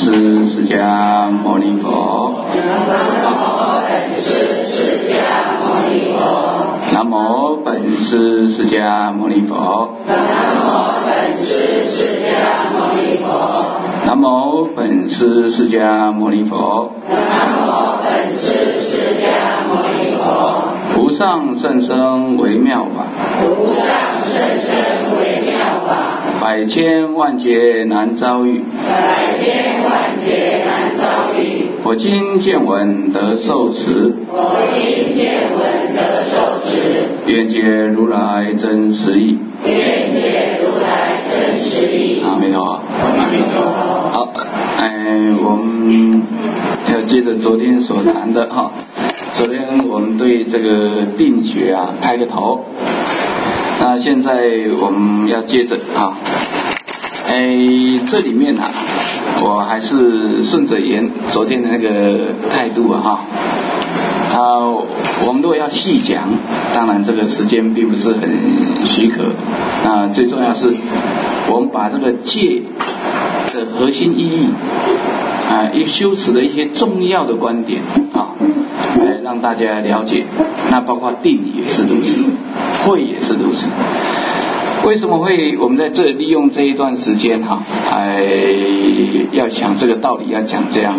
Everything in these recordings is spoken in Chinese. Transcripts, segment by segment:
师释迦牟尼佛。南无本师释迦牟尼佛。南无本师释迦牟尼佛。无上甚深微妙法。百千万劫难遭遇。我今见闻得受持。愿解如来真实义。阿弥陀佛。好，我们要接着昨天所谈的哈。昨天我们对这个定觉开个头，那现在我们要接着这里面我还是顺着昨天的那个态度我们如果要细讲，当然这个时间并不是很许可。那最重要是，我们把这个戒的核心意义一修持的一些重要的观点让大家了解。那包括定也是如此，慧也是如此。为什么会我们在这里利用这一段时间要讲这个道理，要讲这样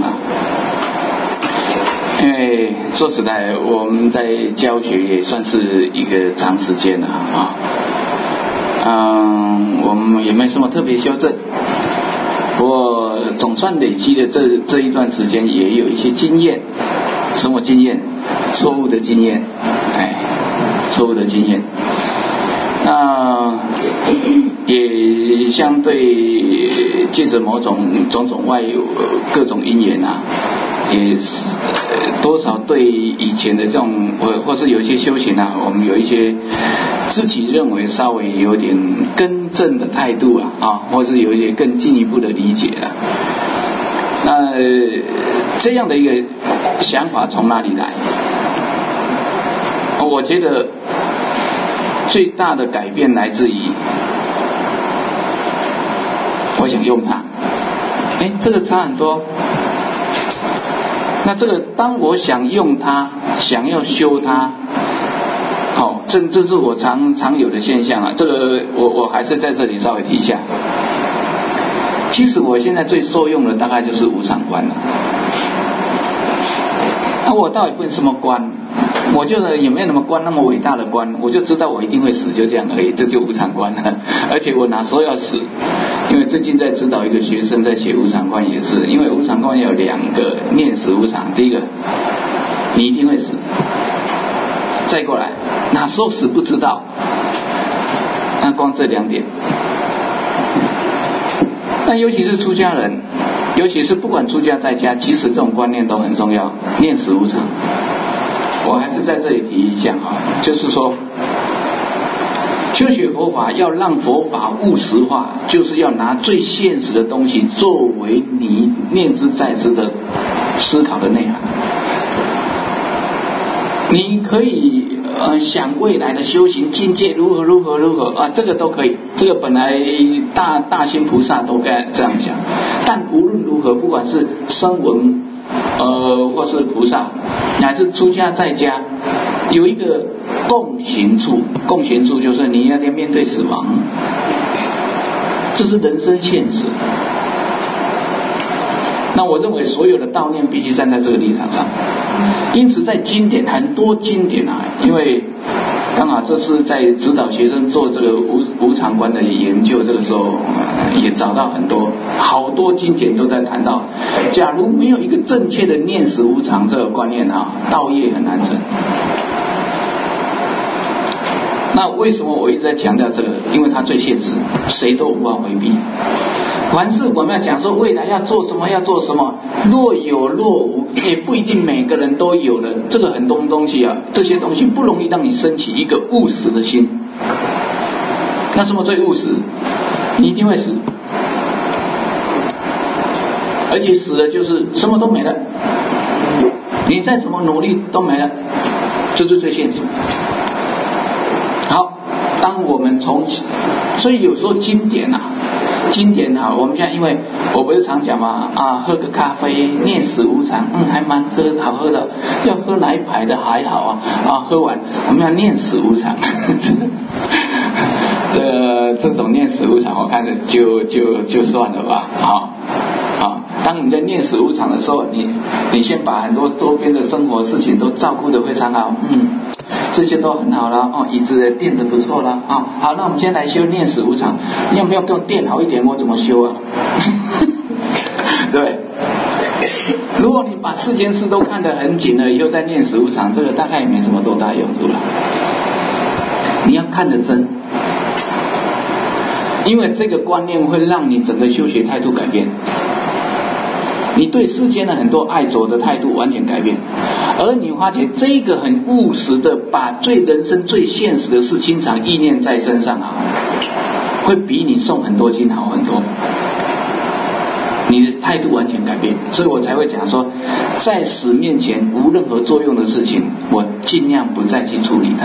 因为说实在，我们在教学也算是一个长时间了我们也没什么特别修正，不过总算累积的这一段时间也有一些经验。什么经验？错误的经验，错误的经验。那也相对借着种种外有各种因缘也多少对以前的这种或是有一些修行我们有一些自己认为稍微有点更正的态度或是有一些更进一步的理解那这样的一个想法从哪里来？我觉得最大的改变来自于我想用它。这个差很多。那这个当我想用它，想要修它，这是我常有的现象这个我还是在这里稍微提一下。其实我现在最受用的大概就是无常观了。那我到底问什么观？我觉得也没有那么观那么伟大的观，我就知道我一定会死，就这样而已，这就无常观了。而且我哪说要死？因为最近在指导一个学生在写无常观也是，因为无常观有两个念死无常，第一个你一定会死，再过来哪时候死不知道，那光这两点。那尤其是出家人，尤其是不管出家在家，其实这种观念都很重要，念死无常。我还是在这里提一下就是说修学佛法要让佛法务实化，就是要拿最现实的东西作为你念之在之的思考的内涵。你可以想未来的修行境界如何这个都可以，这个本来大仙菩萨都该这样想。但无论如何，不管是声闻或是菩萨，乃至出家在家，有一个共行处就是你要面对死亡，这是人生现实。那我认为所有的道念必须站在这个立场上。因此在经典，很多经典因为刚好这次在指导学生做这个无常观的研究，这个时候也找到好多经典都在谈到，假如没有一个正确的念死无常这个观念道业很难成。那为什么我一直在强调这个？因为它最现实，谁都无法回避。凡是我们要讲说未来要做什么，若有若无，也不一定每个人都有的。这个很多东西这些东西不容易让你升起一个务实的心。那什么最务实？你一定会死，而且死了就是什么都没了，你再怎么努力都没了，这是最现实。好，当我们所以有时候经典经典啊，我们现在因为我不是常讲嘛，喝个咖啡念死无常，还蛮好喝的，要喝哪一排的还好喝完我们要念死无常。这种念死无常，我看着就算了吧，当你在念死无常的时候，你先把很多周边的生活事情都照顾得非常好，这些都很好了椅子垫得不错了好，那我们先来修念死无常，你要不要给我垫好一点？我怎么修啊？对，如果你把4件事都看得很紧了，以后再念死无常，这个大概也没什么多大用处了。你要看得真，因为这个观念会让你整个修学态度改变，你对世间的很多爱着的态度完全改变，而你发觉这个很务实的把人生最现实的事经常意念在身上会比你诵很多经好很多，你的态度完全改变。所以我才会讲说，在死面前无任何作用的事情，我尽量不再去处理它。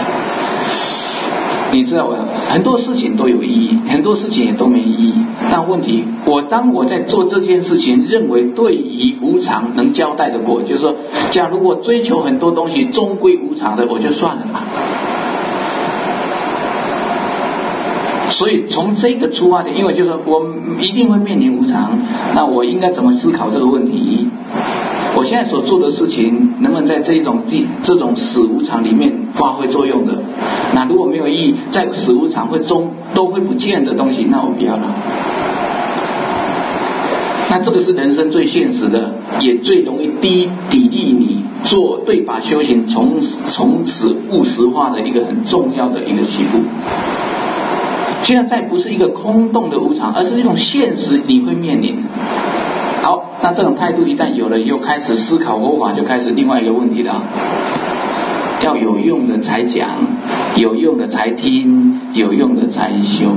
你知道很多事情都有意义，很多事情也都没意义，但问题当我在做这件事情认为对于无常能交代的过，就是说假如我追求很多东西终归无常的，我就算了吧。所以从这个出发点，因为就是说我一定会面临无常，那我应该怎么思考这个问题？我现在所做的事情能不能在这种死无常里面发挥作用的？那如果没有意义，在死无常都会不见的东西，那我不要了。那这个是人生最现实的，也最容易砥砺你做对法修行从此务实化的一个很重要的一个起步。现在不是一个空洞的无常，而是一种现实你会面临。好，那这种态度一旦有了，又开始思考佛法，就开始另外一个问题了。要有用的才讲，有用的才听，有用的才修。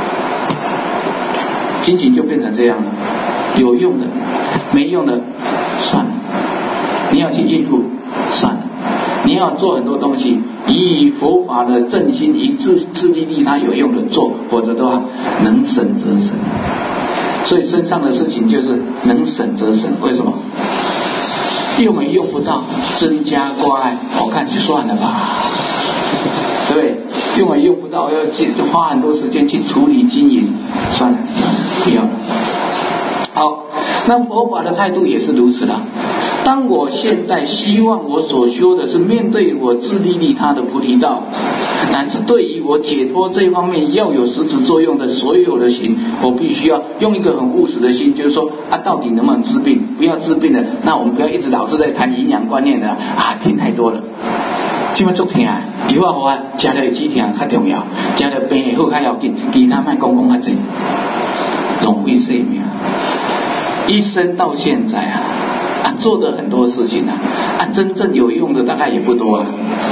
仅仅就变成这样了，有用的，没用的算了。你要去应付，算了。你要做很多东西，以佛法的正心，以自利利他有用的做，否则的话能省则省。所以身上的事情就是能省则省，为什么？用也用不到，增加关爱，我看就算了吧，对不对？用也用不到，要花很多时间去处理经营，算了，不要了。好，那佛法的态度也是如此了。当我现在希望我所修的是面对我自利利他的菩提道，乃至对于我解脱这一方面要有实质作用的所有的行，我必须要用一个很务实的心，就是说到底能不能治病？不要治病的，那我们不要一直老是在谈营养观念的听太多了。这么做听以后我吃了几天较重要，吃了病以后较要紧，其他卖讲较济，浪费生命。一生到现在做的很多事情真正有用的大概也不多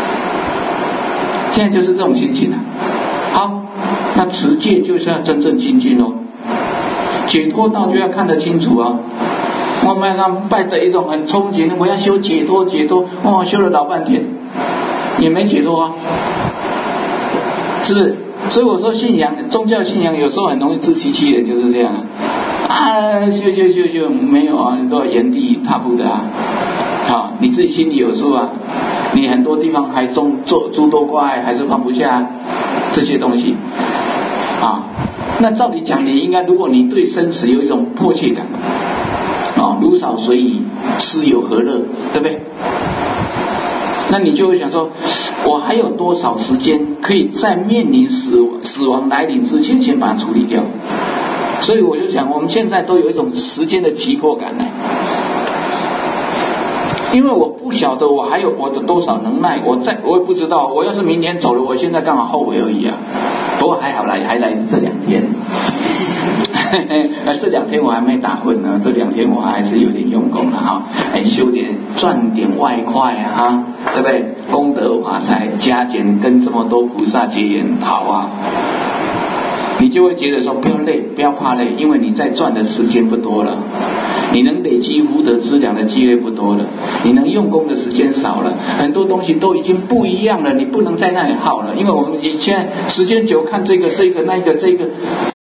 现在就是这种心情好，那持戒就是要真正精进解脱道就要看得清楚我们让拜的一种很憧憬，我要修解脱，修了老半天也没解脱是不是？所以我说宗教信仰有时候很容易自欺欺人，就是这样修没有你都要原地踏步的你自己心里有数你很多地方还做诸多挂碍，还是放不下这些东西那照理讲，你应该，如果你对生死有一种迫切感如少随意，死有何乐，对不对？那你就会想说，我还有多少时间可以在面临死亡来临之前先把它处理掉？所以我就想，我们现在都有一种时间的急迫感因为我不晓得我还有我的多少能耐，我也不知道，我要是明天走了，我现在干嘛后悔而已不过还好还来这2天这2天我还没打混呢，这2天我还是有点用功了赚点外快对不对？功德法财加减，跟这么多菩萨结缘好你就会觉得说不要累，不要怕累，因为你在赚的时间不多了，你能累积福德资粮的机会不多了，你能用功的时间少了，很多东西都已经不一样了，你不能在那里耗了，因为我们以前时间久看这个那个这个